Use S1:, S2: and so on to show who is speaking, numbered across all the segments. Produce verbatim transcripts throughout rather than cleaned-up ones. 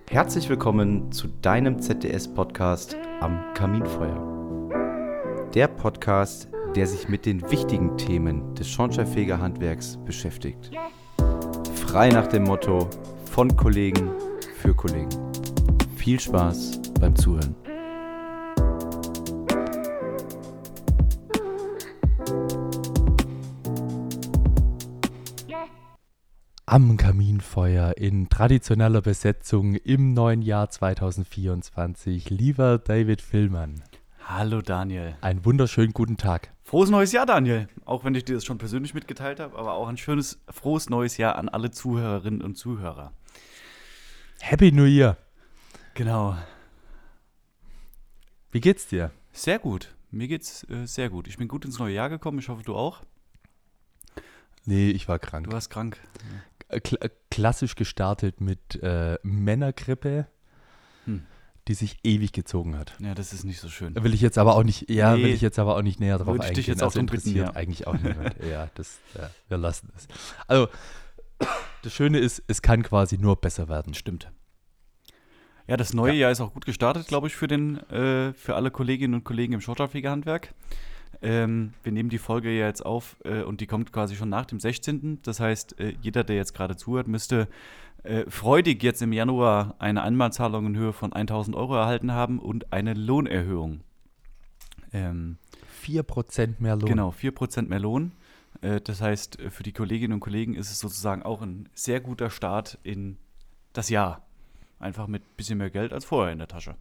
S1: Herzlich willkommen zu deinem Z D S-Podcast am Kaminfeuer. Der Podcast, der sich mit den wichtigen Themen des Schornsteinfegerhandwerks beschäftigt. Frei nach dem Motto: von Kollegen für Kollegen. Viel Spaß beim Zuhören.
S2: Am Kaminfeuer in traditioneller Besetzung im neuen Jahr zwanzig vierundzwanzig. Lieber David Villmann.
S3: Hallo Daniel.
S2: Einen wunderschönen guten Tag.
S3: Frohes neues Jahr, Daniel. Auch wenn ich dir das schon persönlich mitgeteilt habe, aber auch ein schönes, frohes neues Jahr an alle Zuhörerinnen und Zuhörer.
S2: Happy New Year.
S3: Genau.
S2: Wie geht's dir?
S3: Sehr gut. Mir geht's äh, sehr gut. Ich bin gut ins neue Jahr gekommen. Ich hoffe, du auch.
S2: Nee, ich war krank.
S3: Du warst krank.
S2: Kla- klassisch gestartet mit äh, Männergrippe,
S3: Hm.
S2: die sich ewig gezogen hat.
S3: Ja, das ist nicht so schön.
S2: Will ich jetzt aber auch nicht, ja,
S3: Nee.
S2: will ich jetzt aber auch nicht näher drauf
S3: Würde ich
S2: eingehen.
S3: dich jetzt auch
S2: also
S3: drum bitten,
S2: interessiert
S3: ja.
S2: eigentlich auch niemand. Ja, das, ja, wir lassen es. Also, das Schöne ist, es kann quasi nur besser werden.
S3: Stimmt. Ja, das neue
S2: Ja.
S3: Jahr ist auch gut gestartet, glaube ich, für, den, äh, für alle Kolleginnen und Kollegen im Schornsteinfegerhandwerk. Ähm, wir nehmen die Folge ja jetzt auf äh, und die kommt quasi schon nach dem sechzehnten. Das heißt, äh, jeder, der jetzt gerade zuhört, müsste äh, freudig jetzt im Januar eine Einmalzahlung in Höhe von tausend Euro erhalten haben und eine Lohnerhöhung. Ähm,
S2: vier Prozent mehr Lohn.
S3: Genau, vier Prozent mehr Lohn. Äh, das heißt, äh, für die Kolleginnen und Kollegen ist es sozusagen auch ein sehr guter Start in das Jahr. Einfach mit ein bisschen mehr Geld als vorher in der Tasche.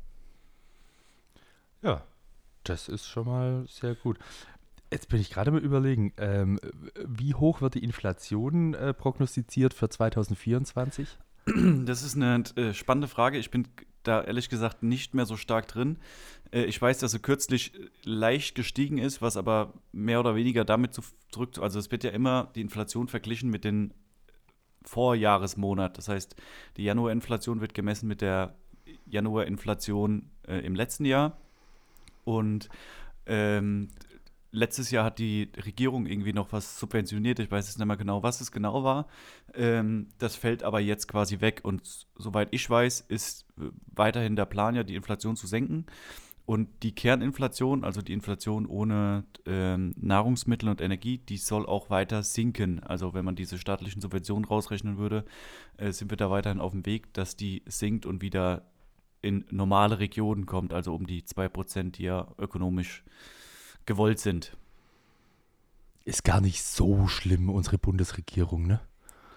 S2: Ja, das ist schon mal sehr gut. Jetzt bin ich gerade mal überlegen, ähm, wie hoch wird die Inflation äh, prognostiziert für zwanzig vierundzwanzig?
S3: Das ist eine äh, spannende Frage. Ich bin da ehrlich gesagt nicht mehr so stark drin. Äh, ich weiß, dass sie kürzlich leicht gestiegen ist, was aber mehr oder weniger damit zu, zurück... Also es wird ja immer die Inflation verglichen mit den Vorjahresmonat. Das heißt, die Januarinflation wird gemessen mit der Januarinflation äh, im letzten Jahr. Und ähm, letztes Jahr hat die Regierung irgendwie noch was subventioniert. Ich weiß jetzt nicht mehr genau, was es genau war. Ähm, das fällt aber jetzt quasi weg. Und soweit ich weiß, ist äh, weiterhin der Plan, ja, die Inflation zu senken. Und die Kerninflation, also die Inflation ohne ähm, Nahrungsmittel und Energie, die soll auch weiter sinken. Also wenn man diese staatlichen Subventionen rausrechnen würde, äh, sind wir da weiterhin auf dem Weg, dass die sinkt und wieder in normale Regionen kommt, also um die zwei Prozent, die ja ökonomisch gewollt sind.
S2: Ist gar nicht so schlimm, unsere Bundesregierung, ne?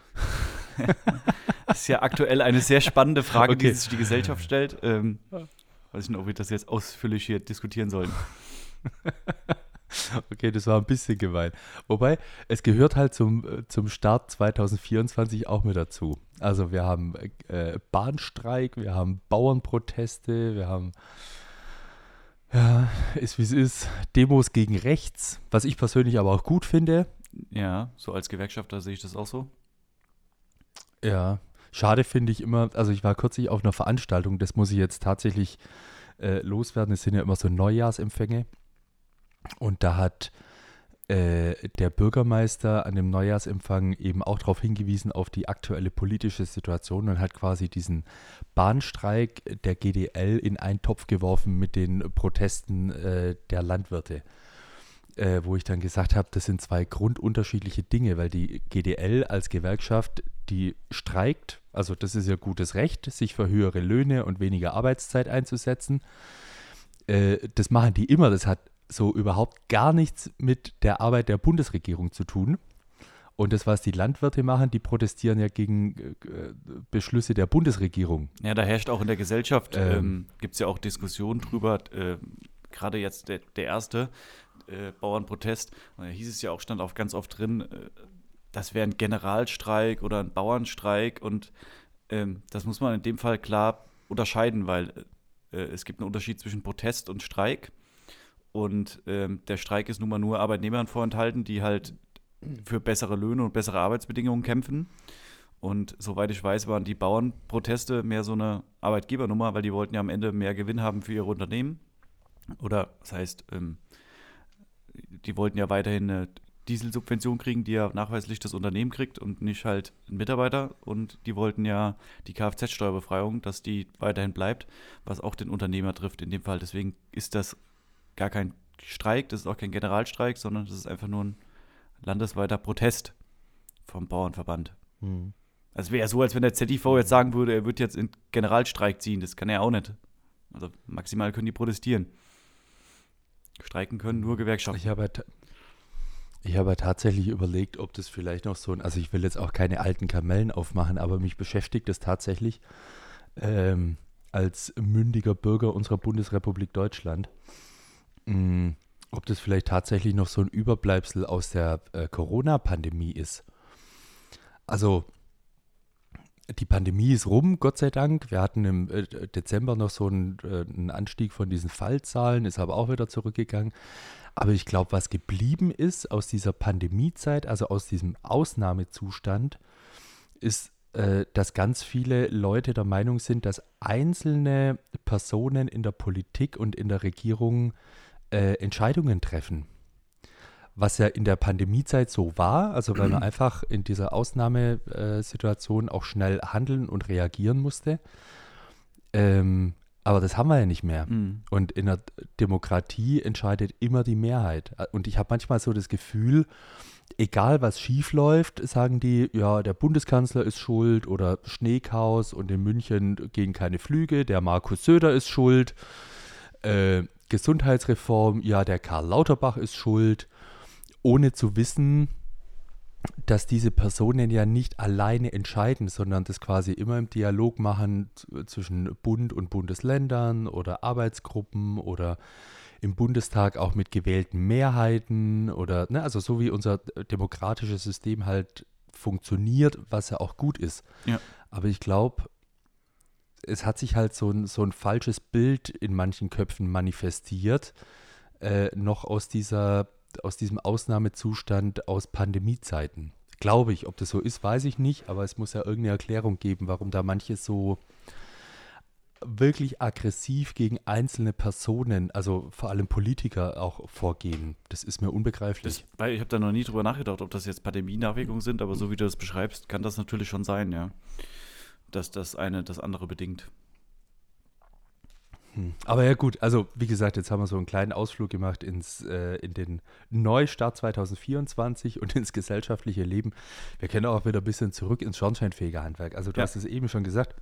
S3: Das ist ja aktuell eine sehr spannende Frage,
S2: Okay.
S3: die sich die Gesellschaft stellt. Ähm, weiß ich nicht, ob wir das jetzt ausführlich hier diskutieren sollen.
S2: Okay, das war ein bisschen gemein. Wobei, es gehört halt zum, äh, zum Start zwanzig vierundzwanzig auch mit dazu. Also wir haben äh, Bahnstreik, wir haben Bauernproteste, wir haben, ja, ist wie es ist, Demos gegen rechts, was ich persönlich aber auch gut finde.
S3: Ja, so als Gewerkschafter sehe ich das auch so.
S2: Ja, schade finde ich immer, also ich war kürzlich auf einer Veranstaltung, das muss ich jetzt tatsächlich äh, loswerden, es sind ja immer so Neujahrsempfänge. Und da hat äh, der Bürgermeister an dem Neujahrsempfang eben auch darauf hingewiesen, auf die aktuelle politische Situation und hat quasi diesen Bahnstreik der G D L in einen Topf geworfen mit den Protesten äh, der Landwirte. Äh, wo ich dann gesagt habe, das sind zwei grundunterschiedliche Dinge, weil die G D L als Gewerkschaft, die streikt, also das ist ja gutes Recht, sich für höhere Löhne und weniger Arbeitszeit einzusetzen. Äh, das machen die immer, das hat so überhaupt gar nichts mit der Arbeit der Bundesregierung zu tun. Und das, was die Landwirte machen, die protestieren ja gegen äh, Beschlüsse der Bundesregierung.
S3: Ja, da herrscht auch in der Gesellschaft,
S2: Ähm.
S3: ähm, gibt es ja auch Diskussionen drüber, äh, gerade jetzt der, der erste äh, Bauernprotest, und da hieß es ja auch, stand auch ganz oft drin, äh, das wäre ein Generalstreik oder ein Bauernstreik, und ähm, das muss man in dem Fall klar unterscheiden, weil äh, es gibt einen Unterschied zwischen Protest und Streik. Und ähm, der Streik ist nun mal nur Arbeitnehmern vorenthalten, die halt für bessere Löhne und bessere Arbeitsbedingungen kämpfen. Und soweit ich weiß, waren die Bauernproteste mehr so eine Arbeitgebernummer, weil die wollten ja am Ende mehr Gewinn haben für ihre Unternehmen. Oder das heißt, ähm, die wollten ja weiterhin eine Dieselsubvention kriegen, die ja nachweislich das Unternehmen kriegt und nicht halt ein Mitarbeiter. Und die wollten ja die Kfz-Steuerbefreiung, dass die weiterhin bleibt, was auch den Unternehmer trifft in dem Fall. Deswegen ist das gar kein Streik, das ist auch kein Generalstreik, sondern das ist einfach nur ein landesweiter Protest vom Bauernverband.
S2: Hm.
S3: Also es wäre ja so, als wenn der Z I V jetzt sagen würde, er wird jetzt in Generalstreik ziehen. Das kann er auch nicht. Also maximal können die protestieren. Streiken können nur Gewerkschaften.
S2: Ich habe halt, ich habe tatsächlich überlegt, ob das vielleicht noch so ein, also ich will jetzt auch keine alten Kamellen aufmachen, aber mich beschäftigt das tatsächlich ähm, als mündiger Bürger unserer Bundesrepublik Deutschland, mh, ob das vielleicht tatsächlich noch so ein Überbleibsel aus der äh, Corona-Pandemie ist. Also die Pandemie ist rum, Gott sei Dank. Wir hatten im äh, Dezember noch so einen, äh, einen Anstieg von diesen Fallzahlen, ist aber auch wieder zurückgegangen. Aber ich glaube, was geblieben ist aus dieser Pandemiezeit, also aus diesem Ausnahmezustand, ist, äh, dass ganz viele Leute der Meinung sind, dass einzelne Personen in der Politik und in der Regierung äh, Entscheidungen treffen. Was ja in der Pandemiezeit so war, also weil man einfach in dieser Ausnahmesituation auch schnell handeln und reagieren musste. Ähm, aber das haben wir ja nicht mehr.
S3: Mhm.
S2: Und in der Demokratie entscheidet immer die Mehrheit. Und ich habe manchmal so das Gefühl, egal was schief läuft, sagen die, ja, der Bundeskanzler ist schuld oder Schneechaos und in München gehen keine Flüge, der Markus Söder ist schuld, äh, Gesundheitsreform, ja, der Karl Lauterbach ist schuld. Ohne zu wissen, dass diese Personen ja nicht alleine entscheiden, sondern das quasi immer im Dialog machen zwischen Bund und Bundesländern oder Arbeitsgruppen oder im Bundestag auch mit gewählten Mehrheiten oder, ne, also so wie unser demokratisches System halt funktioniert, was ja auch gut ist.
S3: Ja.
S2: Aber ich glaube, es hat sich halt so ein, so ein falsches Bild in manchen Köpfen manifestiert, äh, noch aus dieser aus diesem Ausnahmezustand aus Pandemiezeiten. Glaube ich, ob das so ist, weiß ich nicht, aber es muss ja irgendeine Erklärung geben, warum da manche so wirklich aggressiv gegen einzelne Personen, also vor allem Politiker auch vorgehen. Das ist mir unbegreiflich.
S3: Das, weil ich habe da noch nie drüber nachgedacht, ob das jetzt Pandemie-Nachwirkungen sind, aber so wie du das beschreibst, kann das natürlich schon sein, ja. Dass das eine das andere bedingt.
S2: Hm. Aber ja gut, also wie gesagt, jetzt haben wir so einen kleinen Ausflug gemacht ins, äh, in den Neustart zwanzig vierundzwanzig und ins gesellschaftliche Leben. Wir können auch wieder ein bisschen zurück ins Schornsteinfegerhandwerk. Also du
S3: Ja.
S2: hast es eben schon gesagt,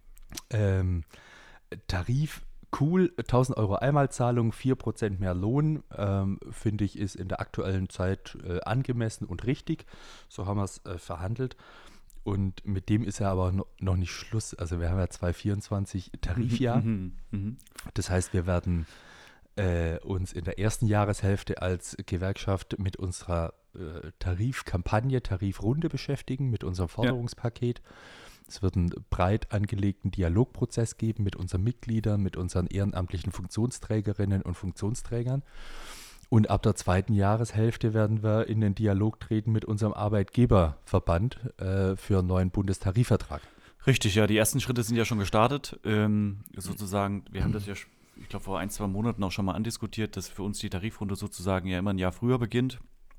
S2: ähm, Tarif, cool, tausend Euro Einmalzahlung, vier Prozent mehr Lohn, ähm, finde ich, ist in der aktuellen Zeit äh, angemessen und richtig. So haben wir es äh, verhandelt. Und mit dem ist ja aber no, noch nicht Schluss. Also wir haben ja zwanzig vierundzwanzig Tarifjahr.
S3: Mhm, mhm.
S2: Das heißt, wir werden äh, uns in der ersten Jahreshälfte als Gewerkschaft mit unserer äh, Tarifkampagne, Tarifrunde beschäftigen, mit unserem Forderungspaket. Es wird einen breit angelegten Dialogprozess geben mit unseren Mitgliedern, mit unseren ehrenamtlichen Funktionsträgerinnen und Funktionsträgern. Und ab der zweiten Jahreshälfte werden wir in den Dialog treten mit unserem Arbeitgeberverband äh, für einen neuen Bundestarifvertrag.
S3: Richtig, ja, die ersten Schritte sind ja schon gestartet. Ähm, sozusagen, wir haben das ja, ich glaube, vor ein, zwei Monaten auch schon mal andiskutiert, dass für uns die Tarifrunde sozusagen ja immer ein Jahr früher beginnt,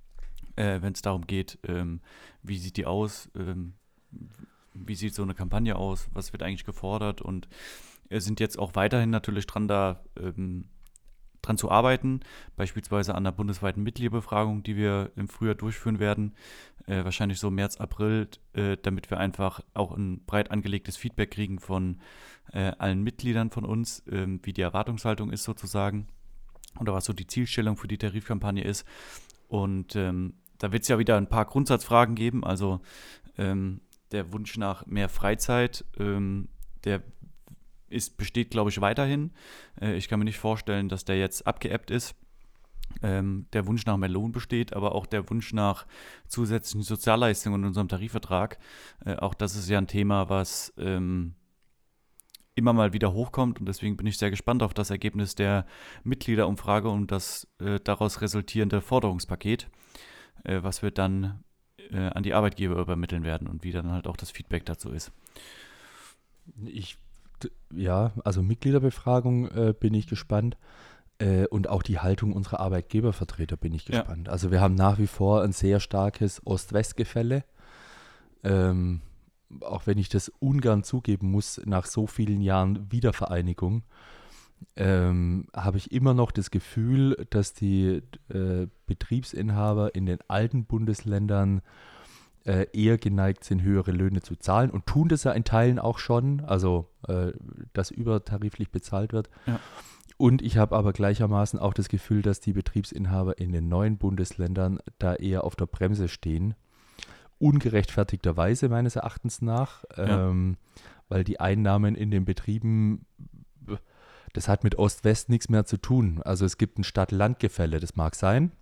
S3: äh, wenn es darum geht, ähm, wie sieht die aus, ähm, wie sieht so eine Kampagne aus, was wird eigentlich gefordert und äh, sind jetzt auch weiterhin natürlich dran, da ähm, dran zu arbeiten, beispielsweise an der bundesweiten Mitgliederbefragung, die wir im Frühjahr durchführen werden, äh, wahrscheinlich so März, April, äh, damit wir einfach auch ein breit angelegtes Feedback kriegen von äh, allen Mitgliedern von uns, ähm, wie die Erwartungshaltung ist sozusagen oder was so die Zielstellung für die Tarifkampagne ist. Und ähm, da wird es ja wieder ein paar Grundsatzfragen geben, also ähm, der Wunsch nach mehr Freizeit, ähm, der Ist, besteht, glaube ich, weiterhin. Äh, ich kann mir nicht vorstellen, dass der jetzt abgeebbt ist. Ähm, der Wunsch nach mehr Lohn besteht, aber auch der Wunsch nach zusätzlichen Sozialleistungen in unserem Tarifvertrag. Äh, auch das ist ja ein Thema, was ähm, immer mal wieder hochkommt und deswegen bin ich sehr gespannt auf das Ergebnis der Mitgliederumfrage und das äh, daraus resultierende Forderungspaket, äh, was wir dann äh, an die Arbeitgeber übermitteln werden und wie dann halt auch das Feedback dazu ist.
S2: Ich Ja, also Mitgliederbefragung äh, bin ich gespannt. Äh, und auch die Haltung unserer Arbeitgebervertreter bin ich
S3: Ja.
S2: gespannt. Also wir haben nach wie vor ein sehr starkes Ost-West-Gefälle. Ähm, auch wenn ich das ungern zugeben muss, nach so vielen Jahren Wiedervereinigung, ähm, habe ich immer noch das Gefühl, dass die äh, Betriebsinhaber in den alten Bundesländern äh, eher geneigt sind, höhere Löhne zu zahlen und tun das ja in Teilen auch schon, also äh, dass übertariflich bezahlt wird.
S3: Ja.
S2: Und ich habe aber gleichermaßen auch das Gefühl, dass die Betriebsinhaber in den neuen Bundesländern da eher auf der Bremse stehen. Ungerechtfertigterweise meines Erachtens nach,
S3: Ja.
S2: ähm, weil die Einnahmen in den Betrieben, das hat mit Ost-West nichts mehr zu tun. Also es gibt ein Stadt-Land-Gefälle, das mag sein,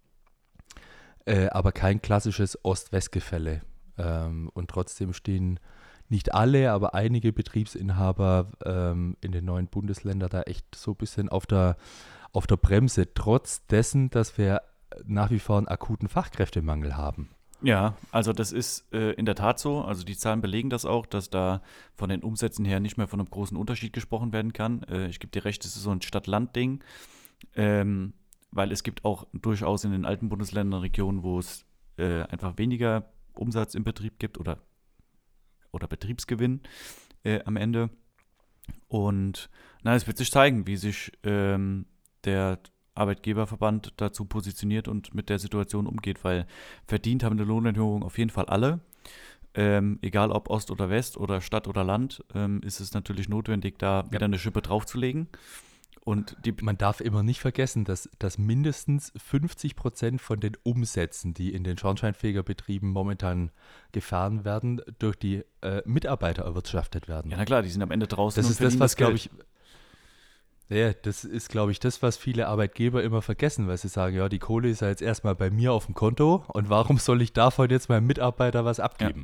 S2: äh, aber kein klassisches Ost-West-Gefälle. Ähm, und trotzdem stehen nicht alle, aber einige Betriebsinhaber ähm, in den neuen Bundesländern da echt so ein bisschen auf der, auf der Bremse, trotz dessen, dass wir nach wie vor einen akuten Fachkräftemangel haben.
S3: Ja, also das ist äh, in der Tat so. Also die Zahlen belegen das auch, dass da von den Umsätzen her nicht mehr von einem großen Unterschied gesprochen werden kann. Äh, ich gebe dir recht, es ist so ein Stadt-Land-Ding, ähm, weil es gibt auch durchaus in den alten Bundesländern Regionen, wo es äh, einfach weniger Umsatz im Betrieb gibt oder, oder Betriebsgewinn äh, am Ende. Und na, es wird sich zeigen, wie sich ähm, der Arbeitgeberverband dazu positioniert und mit der Situation umgeht, weil verdient haben eine Lohnerhöhung auf jeden Fall alle. Ähm, egal ob Ost oder West oder Stadt oder Land, ähm, ist es natürlich notwendig, da wieder eine Schippe draufzulegen. Und die
S2: Man darf immer nicht vergessen, dass, dass mindestens fünfzig Prozent von den Umsätzen, die in den Schornsteinfegerbetrieben momentan gefahren werden, durch die äh, Mitarbeiter erwirtschaftet werden.
S3: Ja, na klar, die sind am Ende draußen
S2: Das
S3: und
S2: ist das,
S3: verdienen
S2: was, glaube
S3: Geld.
S2: ich, ja, das ist, glaube ich, das, was viele Arbeitgeber immer vergessen, weil sie sagen, ja, die Kohle ist ja jetzt erstmal bei mir auf dem Konto und warum soll ich davon jetzt meinem Mitarbeiter was abgeben?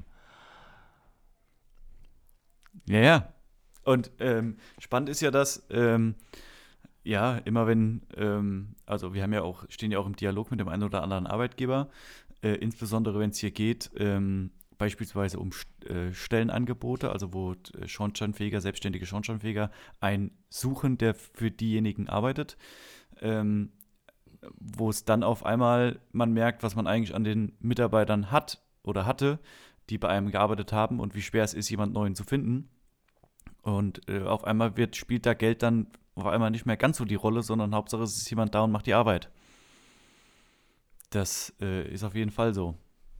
S3: Ja, ja. Und ähm, spannend ist ja, dass ähm, ja, immer wenn, ähm, also wir haben ja auch, stehen ja auch im Dialog mit dem einen oder anderen Arbeitgeber, äh, insbesondere wenn es hier geht, ähm, beispielsweise um St- äh, Stellenangebote, also wo äh, Schornsteinfeger, selbstständige Schornsteinfeger einen suchen, der für diejenigen arbeitet, ähm, wo es dann auf einmal man merkt, was man eigentlich an den Mitarbeitern hat oder hatte, die bei einem gearbeitet haben und wie schwer es ist, jemand Neuen zu finden. Und äh, auf einmal wird, spielt da Geld dann auf einmal nicht mehr ganz so die Rolle, sondern Hauptsache es ist jemand da und macht die Arbeit. Das äh, ist auf jeden Fall so.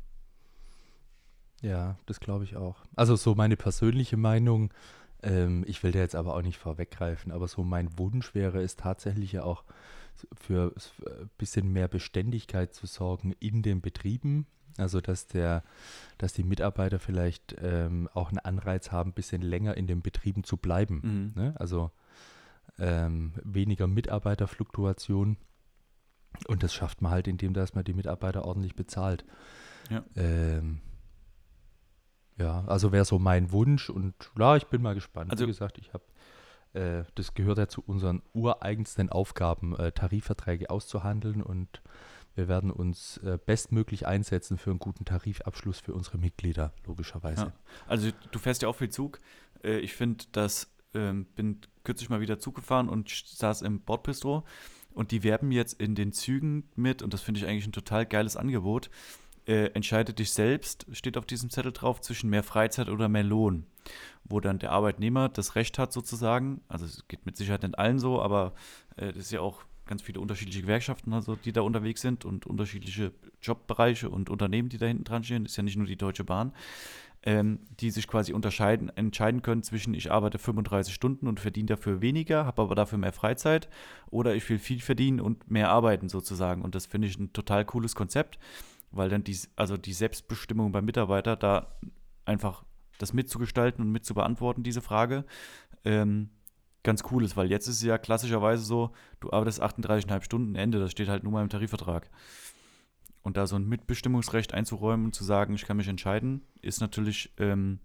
S2: Ja, das glaube ich auch. Also so meine persönliche Meinung, ähm, ich will da jetzt aber auch nicht vorweggreifen, aber so mein Wunsch wäre es tatsächlich ja auch für ein bisschen mehr Beständigkeit zu sorgen in den Betrieben. Also dass der, dass die Mitarbeiter vielleicht ähm, auch einen Anreiz haben, ein bisschen länger in den Betrieben zu bleiben.
S3: Mhm.
S2: Ne? Also ähm, weniger Mitarbeiterfluktuation. Und das schafft man halt, indem dass man die Mitarbeiter ordentlich bezahlt.
S3: Ja.
S2: Ähm, ja, also wäre so mein Wunsch und ja, ich bin mal gespannt.
S3: Also-
S2: Wie gesagt, ich habe, äh, das gehört ja zu unseren ureigensten Aufgaben, äh, Tarifverträge auszuhandeln und wir werden uns äh, bestmöglich einsetzen für einen guten Tarifabschluss für unsere Mitglieder, logischerweise.
S3: Ja. Also du fährst ja auch viel Zug. Äh, ich finde, das ähm, bin kürzlich mal wieder Zug gefahren und saß im Bordbistro und die werben jetzt in den Zügen mit und das finde ich eigentlich ein total geiles Angebot. Äh, entscheide dich selbst, steht auf diesem Zettel drauf, zwischen mehr Freizeit oder mehr Lohn. Wo dann der Arbeitnehmer das Recht hat sozusagen, also es geht mit Sicherheit nicht allen so, aber äh, das ist ja auch ganz viele unterschiedliche Gewerkschaften, also die da unterwegs sind und unterschiedliche Jobbereiche und Unternehmen, die da hinten dran stehen, ist ja nicht nur die Deutsche Bahn, ähm, die sich quasi unterscheiden, entscheiden können zwischen ich arbeite fünfunddreißig Stunden und verdiene dafür weniger, habe aber dafür mehr Freizeit oder ich will viel verdienen und mehr arbeiten sozusagen und das finde ich ein total cooles Konzept, weil dann die, also die Selbstbestimmung beim Mitarbeiter da einfach das mitzugestalten und mitzubeantworten, diese Frage, ähm, ganz cool ist, weil jetzt ist es ja klassischerweise so, du arbeitest achtunddreißig Komma fünf Stunden, Ende, das steht halt nur mal im Tarifvertrag. Und da so ein Mitbestimmungsrecht einzuräumen und zu sagen, ich kann mich entscheiden, ist natürlich ähm,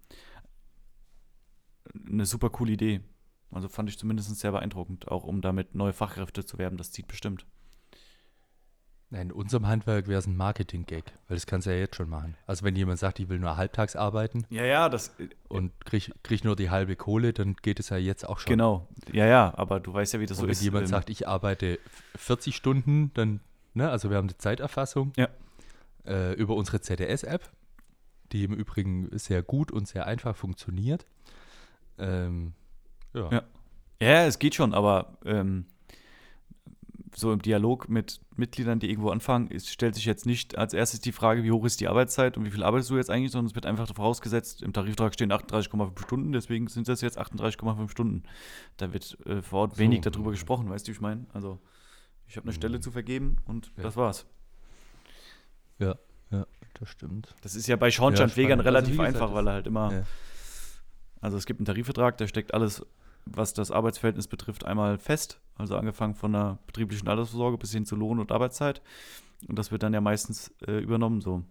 S3: eine super coole Idee. Also fand ich zumindest sehr beeindruckend, auch um damit neue Fachkräfte zu werben, das zieht bestimmt.
S2: In unserem Handwerk wäre es ein Marketing-Gag, weil das kannst du ja jetzt schon machen. Also wenn jemand sagt, ich will nur halbtags arbeiten
S3: Ja, ja, das.
S2: und krieg, krieg nur die halbe Kohle, dann geht es ja jetzt auch schon.
S3: Genau. Ja, ja, aber du weißt ja, wie das so
S2: Und wenn
S3: ist.
S2: jemand
S3: ähm,
S2: sagt, ich arbeite vierzig Stunden, dann, ne, also wir haben eine Zeiterfassung
S3: Ja.
S2: äh, über unsere Z D S-App, die im Übrigen sehr gut und sehr einfach funktioniert. Ähm, ja.
S3: Ja. Ja, es geht schon, aber ähm, so im Dialog mit Mitgliedern, die irgendwo anfangen, es stellt sich jetzt nicht als erstes die Frage, wie hoch ist die Arbeitszeit und wie viel arbeitest du jetzt eigentlich, sondern es wird einfach vorausgesetzt, im Tarifvertrag stehen achtunddreißig Komma fünf Stunden, deswegen sind das jetzt achtunddreißig Komma fünf Stunden. Da wird äh, vor Ort
S2: So.
S3: wenig darüber gesprochen, weißt du, wie ich meine? Also, ich habe eine
S2: Mhm.
S3: Stelle zu vergeben und
S2: Ja.
S3: das war's.
S2: ja, ja, das stimmt.
S3: Das ist ja bei Schornsteinfegern
S2: spannend. Also,
S3: relativ
S2: wie gesagt,
S3: einfach,
S2: das-
S3: weil er halt immer,
S2: Ja.
S3: also es gibt einen Tarifvertrag, da steckt alles, was das Arbeitsverhältnis betrifft, einmal fest. Also angefangen von der betrieblichen Altersvorsorge bis hin zu Lohn und Arbeitszeit. Und das wird dann ja meistens äh, übernommen so.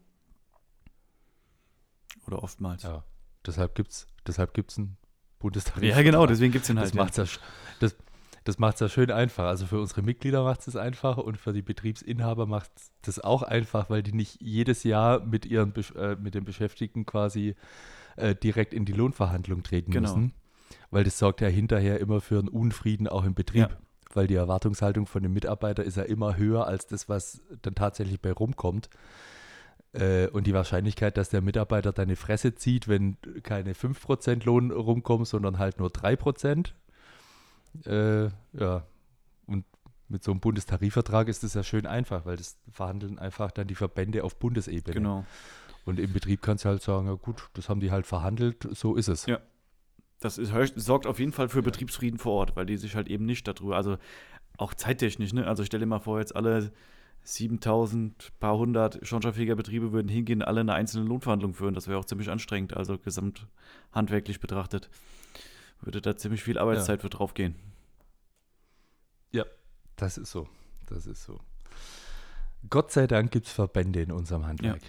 S3: Oder oftmals.
S2: Ja, deshalb gibt es deshalb gibt's einen Bundestarif.
S3: Ja, genau, deswegen gibt es den halt.
S2: Das macht es ja, sch- das, das macht's ja schön einfach. Also für unsere Mitglieder macht es einfach und für die Betriebsinhaber macht es das auch einfach, weil die nicht jedes Jahr mit ihren Besch- äh, mit den Beschäftigten quasi äh, direkt in die Lohnverhandlung treten
S3: Genau.
S2: müssen. Weil das sorgt ja hinterher immer für einen Unfrieden auch im Betrieb.
S3: Ja.
S2: Weil die Erwartungshaltung von dem Mitarbeiter ist ja immer höher als das, was dann tatsächlich bei rumkommt. Äh, und die Wahrscheinlichkeit, dass der Mitarbeiter deine Fresse zieht, wenn keine fünf Prozent Lohn rumkommt, sondern halt nur drei Prozent. Äh, ja, und mit so einem Bundestarifvertrag ist das ja schön einfach, weil das verhandeln einfach dann die Verbände auf Bundesebene.
S3: Genau.
S2: Und im Betrieb kannst du halt sagen, ja gut, das haben die halt verhandelt, so ist es.
S3: Ja. Das ist, sorgt auf jeden Fall für Betriebsfrieden vor Ort, weil die sich halt eben nicht darüber, also auch zeittechnisch, ne? Also stell dir mal vor, jetzt alle siebentausend, paar hundert Schornsteinfegerbetriebe würden hingehen, alle eine einzelne Lohnverhandlung führen. Das wäre auch ziemlich anstrengend, also gesamthandwerklich betrachtet. Würde da ziemlich viel Arbeitszeit für drauf gehen.
S2: Ja, das ist so. Das ist so. Gott sei Dank gibt es Verbände in unserem Handwerk,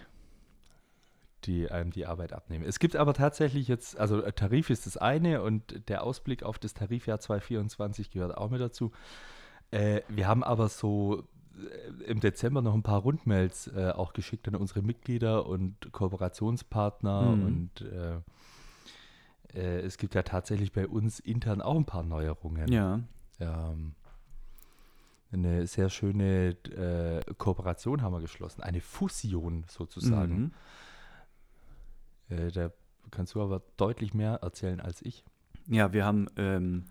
S2: die einem die Arbeit abnehmen. Es gibt aber tatsächlich jetzt, also Tarif ist das eine und der Ausblick auf das Tarifjahr zwanzig vierundzwanzig gehört auch mit dazu. Äh, wir haben aber so äh, im Dezember noch ein paar Rundmails äh, auch geschickt an unsere Mitglieder und Kooperationspartner
S3: Mhm.
S2: und äh, äh, es gibt ja tatsächlich bei uns intern auch ein paar Neuerungen.
S3: Ja.
S2: Ähm, eine sehr schöne äh, Kooperation haben wir geschlossen, eine Fusion sozusagen.
S3: Mhm.
S2: Äh, da kannst du aber deutlich mehr erzählen als ich.
S3: Ja, wir haben, ähm,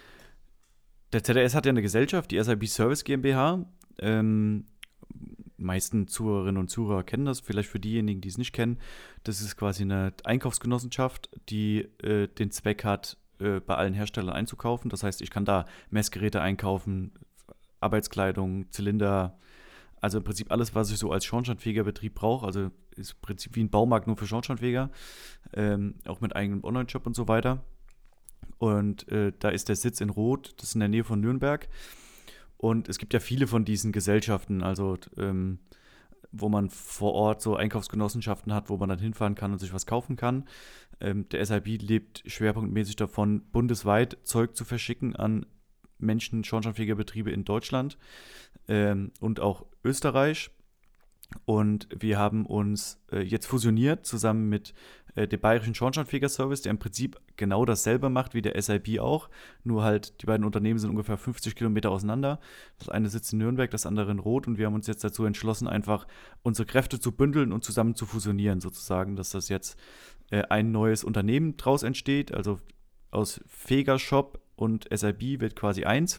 S3: der Z D S hat ja eine Gesellschaft, die S I B Service GmbH. Ähm, meisten Zuhörerinnen und Zuhörer kennen das, vielleicht für diejenigen, die es nicht kennen. Das ist quasi eine Einkaufsgenossenschaft, die äh, den Zweck hat, äh, bei allen Herstellern einzukaufen. Das heißt, ich kann da Messgeräte einkaufen, Arbeitskleidung, Zylinder, also im Prinzip alles, was ich so als Schornsteinfegerbetrieb brauche. Also ist im Prinzip wie ein Baumarkt nur für Schornsteinfeger, ähm, auch mit eigenem Online-Shop und so weiter. Und äh, da ist der Sitz in Roth, das ist in der Nähe von Nürnberg. Und es gibt ja viele von diesen Gesellschaften, also ähm, wo man vor Ort so Einkaufsgenossenschaften hat, wo man dann hinfahren kann und sich was kaufen kann. Ähm, der S I B lebt schwerpunktmäßig davon, bundesweit Zeug zu verschicken an Menschen, Schornsteinfegerbetriebe in Deutschland ähm, und auch Österreich. Und wir haben uns äh, jetzt fusioniert zusammen mit äh, dem Bayerischen Schornsteinfeger-Service, der im Prinzip genau dasselbe macht wie der S I B auch, nur halt die beiden Unternehmen sind ungefähr fünfzig Kilometer auseinander. Das eine sitzt in Nürnberg, das andere in Roth und wir haben uns jetzt dazu entschlossen, einfach unsere Kräfte zu bündeln und zusammen zu fusionieren sozusagen, dass das jetzt äh, ein neues Unternehmen draus entsteht, also aus Feger-Shop und S I B wird quasi eins,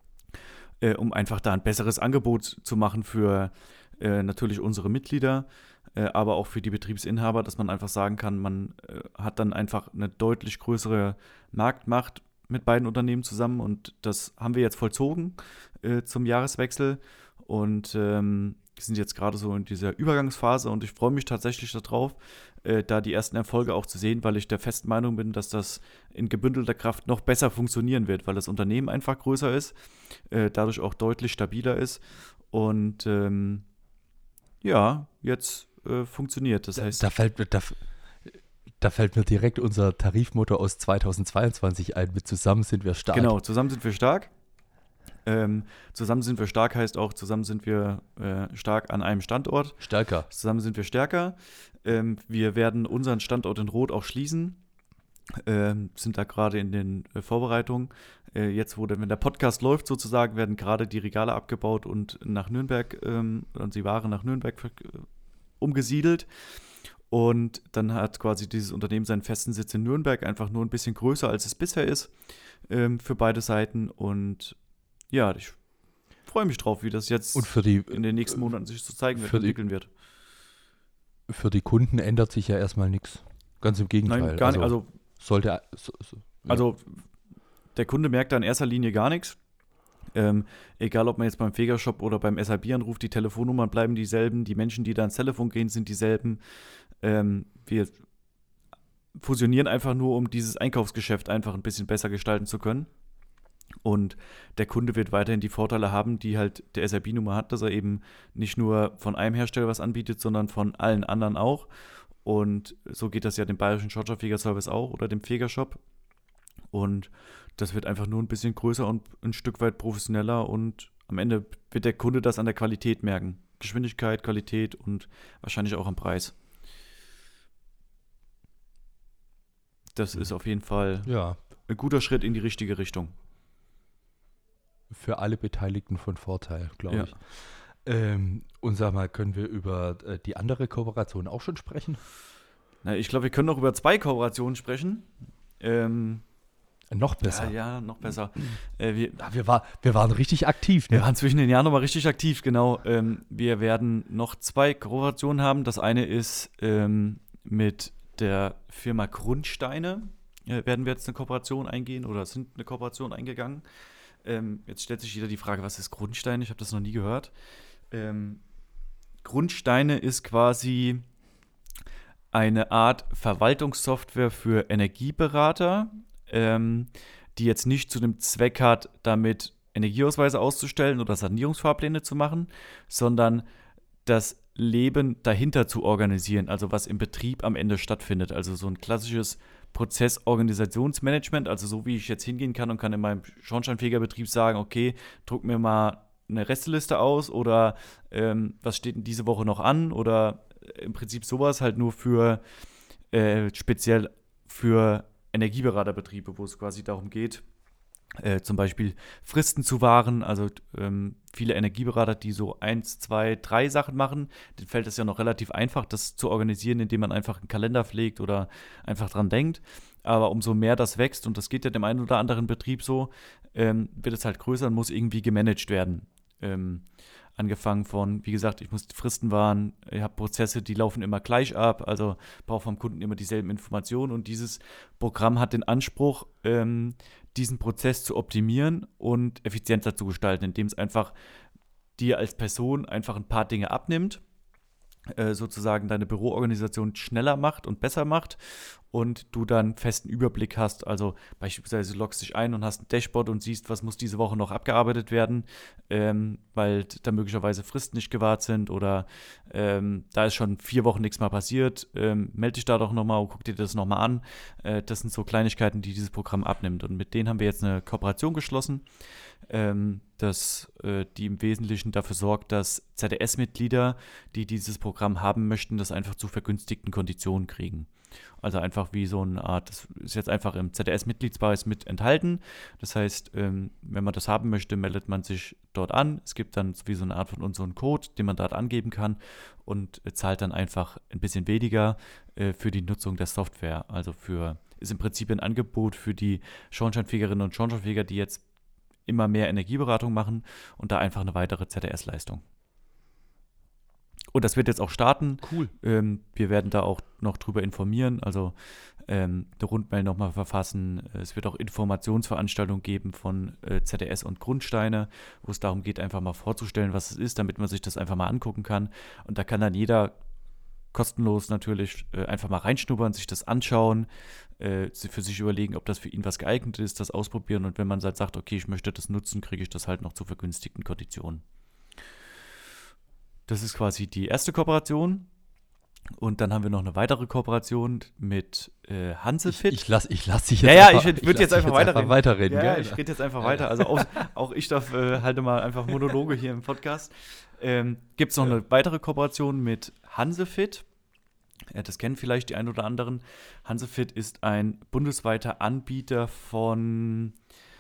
S3: äh, um einfach da ein besseres Angebot zu machen für äh, natürlich unsere Mitglieder, äh, aber auch für die Betriebsinhaber, dass man einfach sagen kann, man äh, hat dann einfach eine deutlich größere Marktmacht mit beiden Unternehmen zusammen und das haben wir jetzt vollzogen äh, zum Jahreswechsel und ähm, sind jetzt gerade so in dieser Übergangsphase und ich freue mich tatsächlich darauf, äh, da die ersten Erfolge auch zu sehen, weil ich der festen Meinung bin, dass das in gebündelter Kraft noch besser funktionieren wird, weil das Unternehmen einfach größer ist, äh, dadurch auch deutlich stabiler ist und ähm, ja, jetzt äh, funktioniert. Das heißt,
S2: Da fällt, mir- da, da fällt mir direkt unser Tarifmotto aus zweitausendzweiundzwanzig ein. Mit zusammen sind wir stark.
S3: genau, zusammen sind wir stark. Ähm, zusammen sind wir stark heißt auch, zusammen sind wir äh, stark an einem Standort.
S2: Stärker.
S3: Zusammen sind wir stärker. Ähm, wir werden unseren Standort in Roth auch schließen. Ähm, sind da gerade in den äh, Vorbereitungen. Äh, jetzt, wo der, wenn der Podcast läuft sozusagen, werden gerade die Regale abgebaut und nach Nürnberg, ähm, und die Ware nach Nürnberg äh, umgesiedelt. Und dann hat quasi dieses Unternehmen seinen festen Sitz in Nürnberg, einfach nur ein bisschen größer, als es bisher ist, ähm, für beide Seiten. Und ja, ich freue mich drauf, wie das jetzt
S2: Und für die,
S3: in den nächsten Monaten sich so zeigen wird,
S2: für die-
S3: entwickeln wird.
S2: für die Kunden ändert sich ja erstmal nichts. Ganz im Gegenteil.
S3: Nein, gar nicht.
S2: Also,
S3: Also,
S2: sollte. So, so, ja.
S3: also der Kunde merkt da in erster Linie gar nichts. Ähm, egal, ob man jetzt beim Fegershop oder beim S I B anruft, die Telefonnummern bleiben dieselben, die Menschen, die da ans Telefon gehen, sind dieselben. Ähm, wir fusionieren einfach nur, um dieses Einkaufsgeschäft einfach ein bisschen besser gestalten zu können. Und der Kunde wird weiterhin die Vorteile haben, die halt der S I B-Nummer hat, dass er eben nicht nur von einem Hersteller was anbietet, sondern von allen anderen auch. Und so geht das ja dem bayerischen Schornsteinfeger-Service auch oder dem Fegershop. Und das wird einfach nur ein bisschen größer und ein Stück weit professioneller und am Ende wird der Kunde das an der Qualität merken. Geschwindigkeit, Qualität und wahrscheinlich auch am Preis. Das ist auf jeden Fall
S2: ja,
S3: ein guter Schritt in die richtige Richtung.
S2: für alle Beteiligten von Vorteil, glaube
S3: Ja.
S2: ich. Ähm, und sag mal, können wir über äh, die andere Kooperation auch schon sprechen?
S3: Na, ich glaube, wir können noch über zwei Kooperationen sprechen. Ähm,
S2: Noch besser.
S3: Ja, ja, noch besser. Äh, wir,
S2: Ja, wir, war, wir waren richtig aktiv,
S3: wir
S2: ne?
S3: waren zwischen den Jahren nochmal richtig aktiv, genau. Ähm, wir werden noch zwei Kooperationen haben. Das eine ist ähm, mit der Firma Grundsteine. Äh, werden wir jetzt eine Kooperation eingehen oder sind eine Kooperation eingegangen. Ähm, jetzt stellt sich wieder die Frage, was ist Grundsteine? Ich habe das noch nie gehört. Ähm, Grundsteine ist quasi eine Art Verwaltungssoftware für Energieberater, ähm, die jetzt nicht zu dem Zweck hat, damit Energieausweise auszustellen oder Sanierungsfahrpläne zu machen, sondern das Leben dahinter zu organisieren, also was im Betrieb am Ende stattfindet. Also so ein klassisches Prozessorganisationsmanagement, also so wie ich jetzt hingehen kann und kann in meinem Schornsteinfegerbetrieb sagen, okay, druck mir mal eine Resteliste aus oder ähm, was steht denn diese Woche noch an oder im Prinzip sowas halt nur für äh, speziell für Energieberaterbetriebe, wo es quasi darum geht, äh, zum Beispiel Fristen zu wahren. Also ähm, viele Energieberater, die so eins, zwei, drei Sachen machen, denen fällt es ja noch relativ einfach, das zu organisieren, indem man einfach einen Kalender pflegt oder einfach dran denkt. Aber umso mehr das wächst, und das geht ja dem einen oder anderen Betrieb so, ähm, wird es halt größer und muss irgendwie gemanagt werden. Ähm, Angefangen von, wie gesagt, ich muss die Fristen wahren, ich habe Prozesse, die laufen immer gleich ab, also brauche vom Kunden immer dieselben Informationen und dieses Programm hat den Anspruch, ähm, diesen Prozess zu optimieren und effizienter zu gestalten, indem es einfach dir als Person einfach ein paar Dinge abnimmt, äh, sozusagen deine Büroorganisation schneller macht und besser macht und du dann festen Überblick hast. Also beispielsweise loggst dich ein und hast ein Dashboard und siehst, was muss diese Woche noch abgearbeitet werden, ähm, weil da möglicherweise Fristen nicht gewahrt sind oder ähm, da ist schon vier Wochen nichts mehr passiert. Ähm, melde dich da doch nochmal und guck dir das nochmal an. Äh, das sind so Kleinigkeiten, die dieses Programm abnimmt. Und mit denen haben wir jetzt eine Kooperation geschlossen, ähm, das, äh, die im Wesentlichen dafür sorgt, dass Z D S-Mitglieder, die dieses Programm haben möchten, das einfach zu vergünstigten Konditionen kriegen. Also einfach wie so eine Art, das ist jetzt einfach im Z D S-Mitgliedspreis mit enthalten. Das heißt, ähm, wenn man das haben möchte, meldet man sich dort an. Es gibt dann wie so eine Art von uns so einen Code, den man dort angeben kann und äh, zahlt dann einfach ein bisschen weniger äh, für die Nutzung der Software. Also für, ist im Prinzip ein Angebot für die Schornsteinfegerinnen und Schornsteinfeger, die jetzt immer mehr Energieberatung machen und da einfach eine weitere Z D S-Leistung. Und das wird jetzt auch starten.
S2: Cool.
S3: Ähm, wir werden da auch noch drüber informieren, also ähm, eine Rundmail nochmal verfassen. Es wird auch Informationsveranstaltungen geben von äh, Z D S und Grundsteine, wo es darum geht, einfach mal vorzustellen, was es ist, damit man sich das einfach mal angucken kann. Und da kann dann jeder kostenlos natürlich äh, einfach mal reinschnuppern, sich das anschauen, äh, für sich überlegen, ob das für ihn was geeignet ist, das ausprobieren. Und wenn man halt sagt, okay, ich möchte das nutzen, kriege ich das halt noch zu vergünstigten Konditionen. Das ist quasi die erste Kooperation. Und dann haben wir noch eine weitere Kooperation mit äh, Hansefit.
S2: Ich, ich lasse ich lass dich jetzt
S3: ja, ja,
S2: einfach,
S3: ich würde jetzt einfach weiterreden.
S2: Einfach weiterreden.
S3: Ja,
S2: gell?
S3: ich rede jetzt einfach weiter. Also auch, auch ich darf äh, halt mal einfach Monologe hier im Podcast. Ähm, Gibt es noch ja. eine weitere Kooperation mit Hansefit? Ja, das kennen vielleicht die einen oder anderen. Hansefit ist ein bundesweiter Anbieter von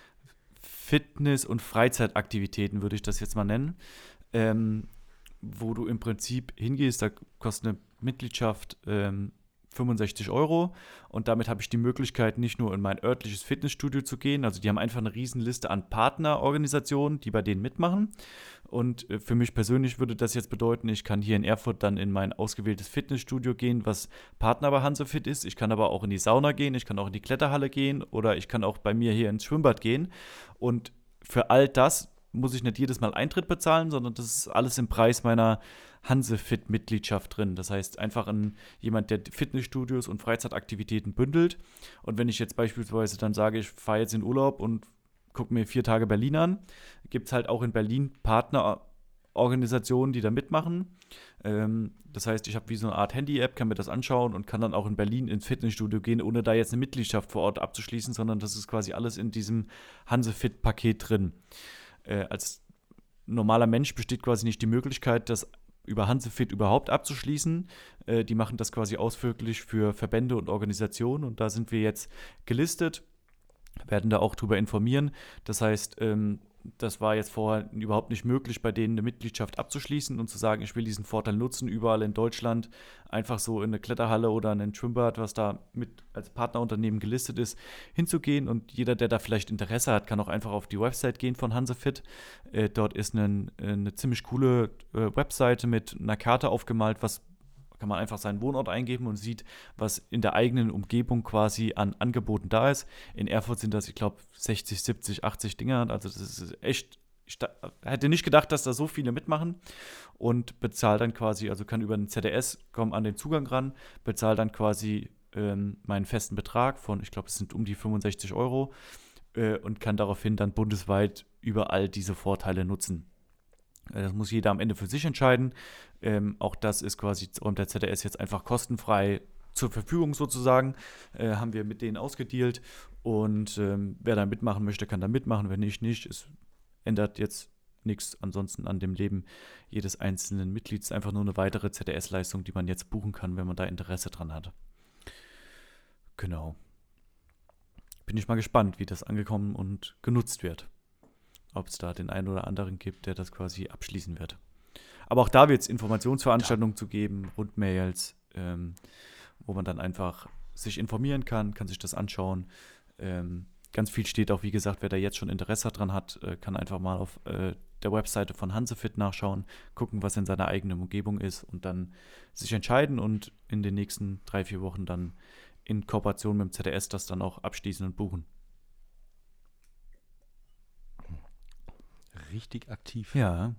S3: Fitness- und Freizeitaktivitäten, würde ich das jetzt mal nennen. Ähm, wo du im Prinzip hingehst, da kostet eine Mitgliedschaft ähm, fünfundsechzig Euro und damit habe ich die Möglichkeit, nicht nur in mein örtliches Fitnessstudio zu gehen, also die haben einfach eine Riesenliste an Partnerorganisationen, die bei denen mitmachen und äh, für mich persönlich würde das jetzt bedeuten, ich kann hier in Erfurt dann in mein ausgewähltes Fitnessstudio gehen, was Partner bei Hansefit ist, ich kann aber auch in die Sauna gehen, ich kann auch in die Kletterhalle gehen oder ich kann auch bei mir hier ins Schwimmbad gehen und für all das muss ich nicht jedes Mal Eintritt bezahlen, sondern das ist alles im Preis meiner Hansefit-Mitgliedschaft drin. Das heißt, einfach ein, jemand, der Fitnessstudios und Freizeitaktivitäten bündelt. Und wenn ich jetzt beispielsweise dann sage, ich fahre jetzt in Urlaub und gucke mir vier Tage Berlin an, gibt es halt auch in Berlin Partnerorganisationen, die da mitmachen. Ähm, das heißt, ich habe wie so eine Art Handy-App, kann mir das anschauen und kann dann auch in Berlin ins Fitnessstudio gehen, ohne da jetzt eine Mitgliedschaft vor Ort abzuschließen, sondern das ist quasi alles in diesem Hansefit-Paket drin. Äh, als normaler Mensch besteht quasi nicht die Möglichkeit, das über Hansefit überhaupt abzuschließen. Äh, die machen das quasi ausdrücklich für Verbände und Organisationen und da sind wir jetzt gelistet, werden da auch drüber informieren. Das heißt, ähm, das war jetzt vorher überhaupt nicht möglich, bei denen eine Mitgliedschaft abzuschließen und zu sagen, ich will diesen Vorteil nutzen, überall in Deutschland einfach so in eine Kletterhalle oder in ein Schwimmbad, was da mit als Partnerunternehmen gelistet ist, hinzugehen. Und jeder, der da vielleicht Interesse hat, kann auch einfach auf die Website gehen von Hansefit. Äh, dort ist eine, eine ziemlich coole äh, Webseite mit einer Karte aufgemalt, was kann man einfach seinen Wohnort eingeben und sieht, was in der eigenen Umgebung quasi an Angeboten da ist. In Erfurt sind das, ich glaube, sechzig, siebzig, achtzig Dinger. Also das ist echt, ich hätte nicht gedacht, dass da so viele mitmachen und bezahle dann quasi, also kann über den Z D S kommen an den Zugang ran, bezahle dann quasi ähm, meinen festen Betrag von, ich glaube, es sind um die fünfundsechzig Euro äh, und kann daraufhin dann bundesweit überall diese Vorteile nutzen. Das muss jeder am Ende für sich entscheiden. Ähm, auch das ist quasi und der Z D S jetzt einfach kostenfrei zur Verfügung sozusagen. Äh, haben wir mit denen ausgedealt. Und ähm, wer da mitmachen möchte, kann da mitmachen. Wenn nicht, nicht. Es ändert jetzt nichts ansonsten an dem Leben jedes einzelnen Mitglieds. Einfach nur eine weitere Z D S-Leistung, die man jetzt buchen kann, wenn man da Interesse dran hat. Genau. Bin ich mal gespannt, wie das angekommen und genutzt wird. Ob es da den einen oder anderen gibt, der das quasi abschließen wird. Aber auch da wird es Informationsveranstaltungen ja. zu geben, Rundmails, ähm, wo man dann einfach sich informieren kann, kann sich das anschauen. Ähm, ganz viel steht auch, wie gesagt, wer da jetzt schon Interesse dran hat, äh, kann einfach mal auf äh, der Webseite von Hansefit nachschauen, gucken, was in seiner eigenen Umgebung ist und dann sich entscheiden und in den nächsten drei, vier Wochen dann in Kooperation mit dem Z D S das dann auch abschließen und buchen.
S2: Richtig aktiv.
S3: Ja.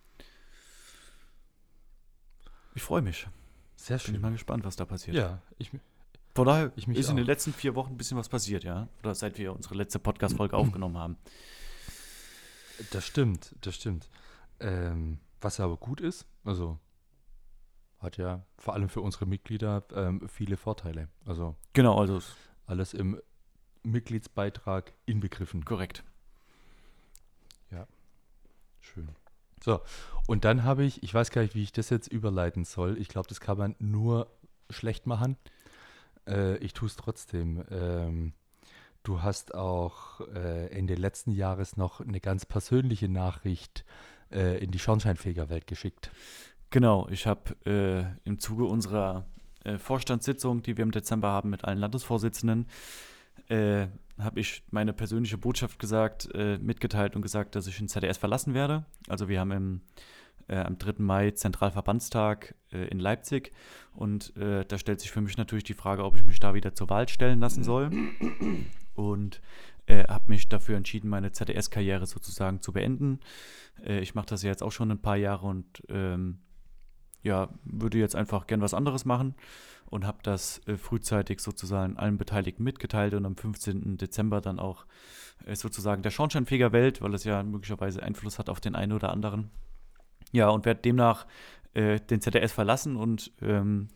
S3: Ich freue mich.
S2: Sehr schön.
S3: Bin mal gespannt, was da passiert.
S2: Ja, ich
S3: Von daher
S2: ich mich
S3: ist
S2: auch.
S3: in den letzten vier Wochen ein bisschen was passiert, ja? Oder seit wir unsere letzte Podcast-Folge aufgenommen haben.
S2: Das stimmt, das stimmt. Ähm, was aber gut ist, also hat ja vor allem für unsere Mitglieder ähm, viele Vorteile. Also
S3: Genau, also
S2: alles im Mitgliedsbeitrag inbegriffen.
S3: korrekt.
S2: Ja, schön. So, und dann habe ich, ich weiß gar nicht, wie ich das jetzt überleiten soll. Ich glaube, das kann man nur schlecht machen. Äh, ich tue es trotzdem. Ähm, du hast auch äh, Ende letzten Jahres noch eine ganz persönliche Nachricht äh, in die Schornsteinfegerwelt geschickt.
S3: Genau, ich habe äh, im Zuge unserer äh, Vorstandssitzung, die wir im Dezember haben mit allen Landesvorsitzenden, äh, habe ich meine persönliche Botschaft gesagt, äh, mitgeteilt und gesagt, dass ich den Z D S verlassen werde. Also wir haben im, äh, am dritten Mai Zentralverbandstag äh, in Leipzig und äh, da stellt sich für mich natürlich die Frage, ob ich mich da wieder zur Wahl stellen lassen soll und äh, habe mich dafür entschieden, meine Z D S-Karriere sozusagen zu beenden. Äh, ich mache das ja jetzt auch schon ein paar Jahre und ähm, ja, würde jetzt einfach gern was anderes machen und habe das äh, frühzeitig sozusagen allen Beteiligten mitgeteilt und am fünfzehnten Dezember dann auch äh, sozusagen der Schornsteinfegerwelt, weil es ja möglicherweise Einfluss hat auf den einen oder anderen. Ja, und werde demnach äh, den Z D S verlassen und ähm,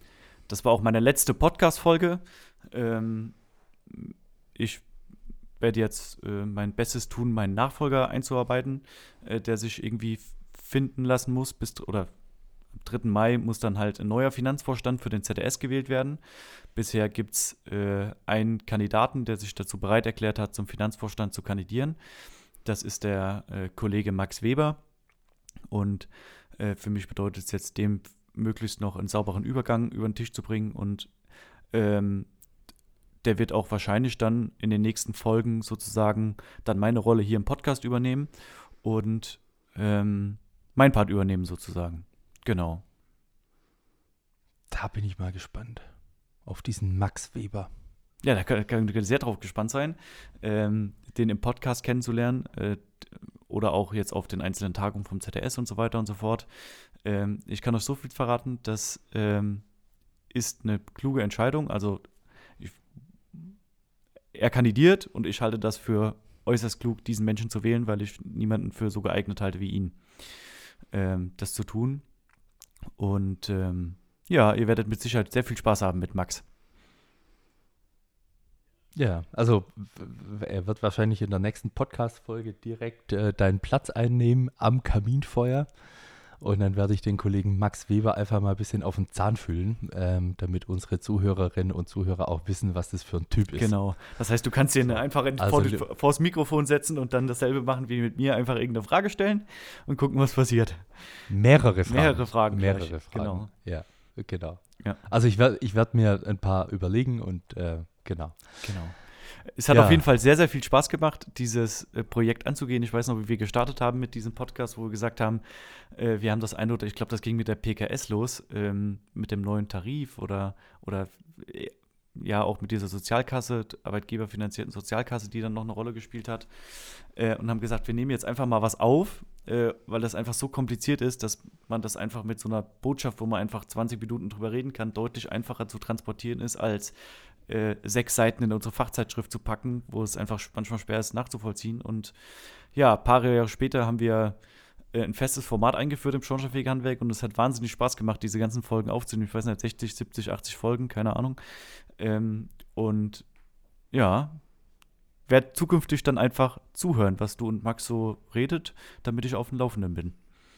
S3: das war auch meine letzte Podcast-Folge. Ähm, ich werde jetzt äh, mein Bestes tun, meinen Nachfolger einzuarbeiten, äh, der sich irgendwie finden lassen muss. Bis, oder am dritten Mai muss dann halt ein neuer Finanzvorstand für den Z D S gewählt werden. Bisher gibt es äh, einen Kandidaten, der sich dazu bereit erklärt hat, zum Finanzvorstand zu kandidieren. Das ist der äh, Kollege Max Weber. Und äh, für mich bedeutet es jetzt, dem möglichst noch einen sauberen Übergang über den Tisch zu bringen. Und ähm, der wird auch wahrscheinlich dann in den nächsten Folgen sozusagen dann meine Rolle hier im Podcast übernehmen und ähm, mein Part übernehmen sozusagen. Genau.
S2: Da bin ich mal gespannt. Auf diesen Max Weber.
S3: Ja, da kann, kann ich sehr drauf gespannt sein, ähm, den im Podcast kennenzulernen äh, oder auch jetzt auf den einzelnen Tagungen vom Z D S und so weiter und so fort. Ähm, ich kann euch so viel verraten, das ähm, ist eine kluge Entscheidung. Also ich, er kandidiert und ich halte das für äußerst klug, diesen Menschen zu wählen, weil ich niemanden für so geeignet halte wie ihn, ähm, das zu tun. Und ähm, ja, ihr werdet mit Sicherheit sehr viel Spaß haben mit Max.
S2: Ja, also w- er wird wahrscheinlich in der nächsten Podcast-Folge direkt äh, deinen Platz einnehmen am Kaminfeuer. Und dann werde ich den Kollegen Max Weber einfach mal ein bisschen auf den Zahn fühlen, ähm, damit unsere Zuhörerinnen und Zuhörer auch wissen, was das für ein Typ ist.
S3: Genau. Das heißt, du kannst dir eine einfach in,
S2: Also,
S3: vor, vors Mikrofon setzen und dann dasselbe machen wie mit mir, einfach irgendeine Frage stellen und gucken, was passiert.
S2: Mehrere Fragen.
S3: Mehrere Fragen
S2: Mehrere
S3: gleich.
S2: Fragen.
S3: Genau.
S2: Ja, genau.
S3: Ja.
S2: Also ich werde ich werd mir ein paar überlegen und äh, genau.
S3: Genau. Es hat
S2: Ja.
S3: auf jeden Fall sehr, sehr viel Spaß gemacht, dieses äh, Projekt anzugehen. Ich weiß noch, wie wir gestartet haben mit diesem Podcast, wo wir gesagt haben, äh, wir haben das eine oder ich glaube, das ging mit der P K S los, ähm, mit dem neuen Tarif oder, oder äh, ja auch mit dieser Sozialkasse, arbeitgeberfinanzierten Sozialkasse, die dann noch eine Rolle gespielt hat. Äh, und haben gesagt, wir nehmen jetzt einfach mal was auf, äh, weil das einfach so kompliziert ist, dass man das einfach mit so einer Botschaft, wo man einfach zwanzig Minuten drüber reden kann, deutlich einfacher zu transportieren ist, als äh, sechs Seiten in unsere Fachzeitschrift zu packen, wo es einfach manchmal schwer ist nachzuvollziehen. Und ja, ein paar Jahre später haben wir äh, ein festes Format eingeführt im Schornsteinfegerhandwerk und es hat wahnsinnig Spaß gemacht, diese ganzen Folgen aufzunehmen. Ich weiß nicht, sechzig, siebzig, achtzig Folgen, keine Ahnung. Ähm, und ja, werde zukünftig dann einfach zuhören, was du und Max so redet, damit ich auf dem Laufenden bin.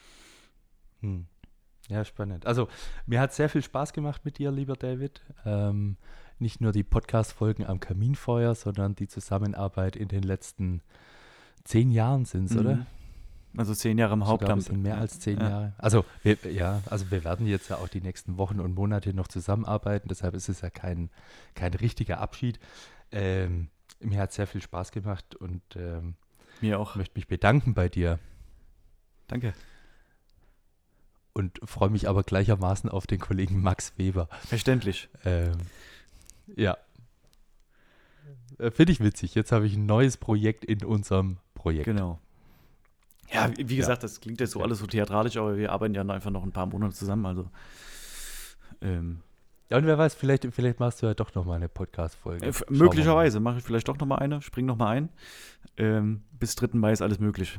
S2: Hm. Ja, spannend. Also mir hat sehr viel Spaß gemacht mit dir, lieber David. Ähm, nicht nur die Podcast-Folgen am Kaminfeuer, sondern die Zusammenarbeit in den letzten zehn Jahren sind es,
S3: Mhm.
S2: oder?
S3: Also zehn Jahre im
S2: Sogar ein
S3: Hauptamt.
S2: bisschen mehr als zehn
S3: Ja.
S2: Jahre. Also wir, ja, also wir werden jetzt ja auch die nächsten Wochen und Monate noch zusammenarbeiten, deshalb ist es ja kein, kein richtiger Abschied. Ähm, mir hat sehr viel Spaß gemacht und ähm,
S3: Mir auch.
S2: möchte mich bedanken bei dir
S3: Danke.
S2: und freue mich aber gleichermaßen auf den Kollegen Max Weber.
S3: Verständlich.
S2: Ähm, ja. Äh, Finde ich witzig. Jetzt habe ich ein neues Projekt in unserem Projekt.
S3: Genau. Ja, wie wie gesagt, das klingt jetzt so alles so theatralisch, aber wir arbeiten ja einfach noch ein paar Monate zusammen, also ähm,
S2: Ja, und wer weiß, vielleicht, vielleicht machst du ja doch noch mal eine Podcast-Folge.
S3: äh, f-
S2: Schauen wir
S3: möglicherweise mache ich vielleicht doch noch mal eine, spring noch mal ein. Ähm, bis dritten Mai ist alles möglich.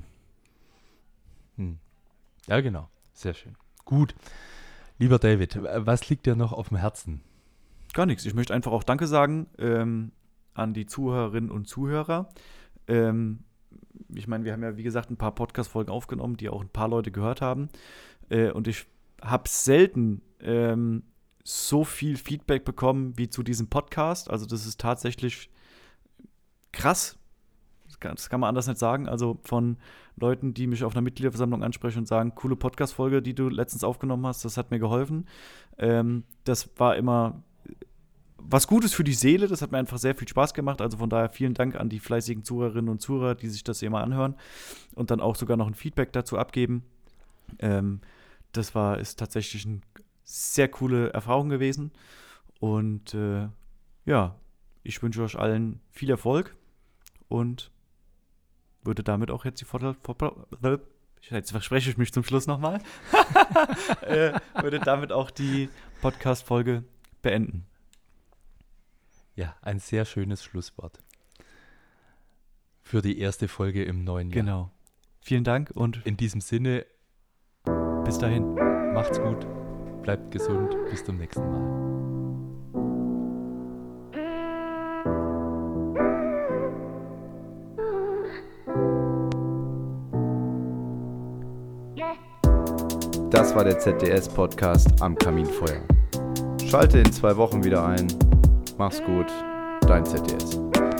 S2: mal. Hm. Ja, genau. Sehr schön. Gut. Lieber David, w- was liegt dir noch auf dem Herzen?
S3: Gar nichts. Ich möchte einfach auch Danke sagen ähm, an die Zuhörerinnen und Zuhörer. Ähm, ich meine, wir haben ja, wie gesagt, ein paar Podcast-Folgen aufgenommen, die auch ein paar Leute gehört haben. Äh, und ich habe selten ähm, so viel Feedback bekommen wie zu diesem Podcast. Also das ist tatsächlich krass. Das kann, das kann man anders nicht sagen. Also von Leuten, die mich auf einer Mitgliederversammlung ansprechen und sagen, coole Podcast-Folge, die du letztens aufgenommen hast, das hat mir geholfen. Ähm, das war immer was Gutes für die Seele, das hat mir einfach sehr viel Spaß gemacht. Also von daher vielen Dank an die fleißigen Zuhörerinnen und Zuhörer, die sich das hier mal anhören und dann auch sogar noch ein Feedback dazu abgeben. Ähm, das war, ist tatsächlich eine sehr coole Erfahrung gewesen. Und äh, ja, ich wünsche euch allen viel Erfolg und würde damit auch jetzt die Vorteil, Vorteil jetzt verspreche ich mich zum Schluss nochmal, äh, würde damit auch die Podcast-Folge beenden.
S2: Ja, ein sehr schönes Schlusswort für die erste Folge im neuen Jahr.
S3: Genau. Vielen Dank und
S2: In diesem Sinne,
S3: bis dahin.
S2: macht's gut, bleibt gesund, bis zum nächsten Mal.
S1: Das war der Z D S-Podcast am Kaminfeuer. Schalte in zwei Wochen wieder ein. Mach's gut, dein Z D S.